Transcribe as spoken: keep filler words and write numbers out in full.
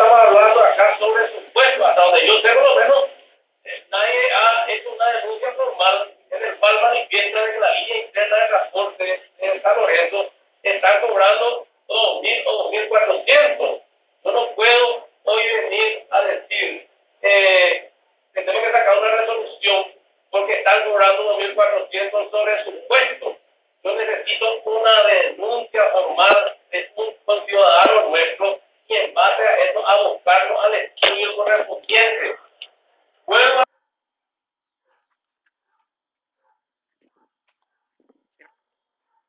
estamos hablando acá sobre supuesto, hasta donde yo sé por lo menos, eh, nadie ha hecho una denuncia formal en el cual manifiesta de que la línea interna de transporte en San Lorenzo está cobrando dos mil o dos mil cuatrocientos. Yo no puedo hoy venir a decir eh, que tengo que sacar una resolución porque están cobrando dos mil cuatrocientos sobre supuesto. Yo necesito una denuncia formal de un ciudadano nuestro y en base a eso abocarlo al estudio correspondiente.